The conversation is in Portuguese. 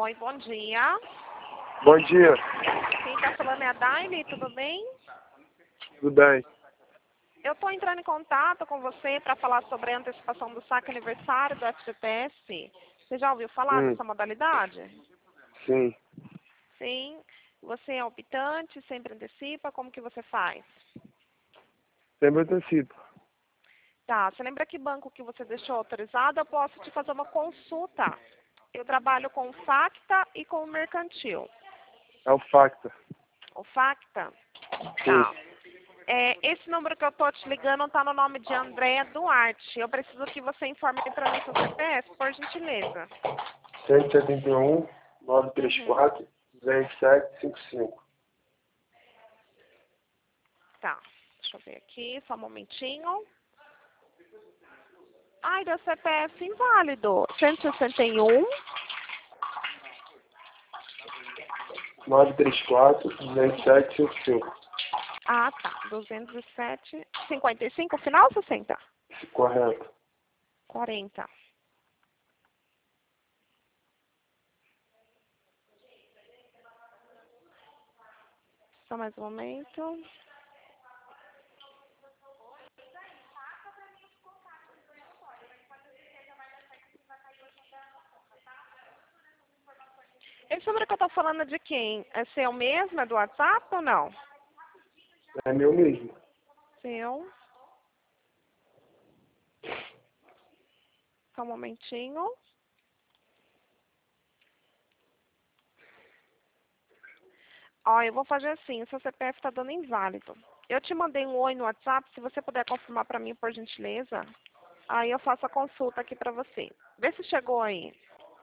Oi, bom dia. Bom dia, Quem tá falando é a Daile, tudo bem? tudo bem? Eu tô entrando em contato com você para falar sobre a antecipação do saque aniversário do FGTS. Você já ouviu falar dessa modalidade? Sim, Sim. Você é optante, sempre antecipa, como que você faz? sempre antecipo. Tá, você lembra que banco que você deixou autorizado? Eu posso te fazer uma consulta. Eu trabalho com o Facta e com o Mercantil. É o Facta. O Facta? Sim, Tá. Esse número que eu tô te ligando tá no nome de Andréa Duarte. Eu preciso que você informe para mim seu CPF, por gentileza. 171 934 0755. Tá. Deixa eu ver aqui, só um momentinho. Ai, deu CPF inválido. 161. 934 1755. Ah, tá. 207. 55, final ou 60? Correto. 40. Só mais um momento. Esse número que eu tô falando é de quem? É seu mesmo? É do WhatsApp ou não? É meu mesmo. Seu. Só um momentinho. Ó, eu vou fazer assim, o seu CPF tá dando inválido. Eu te mandei um oi no WhatsApp, se você puder confirmar pra mim, por gentileza. Aí eu faço a consulta aqui pra você. Vê se chegou aí.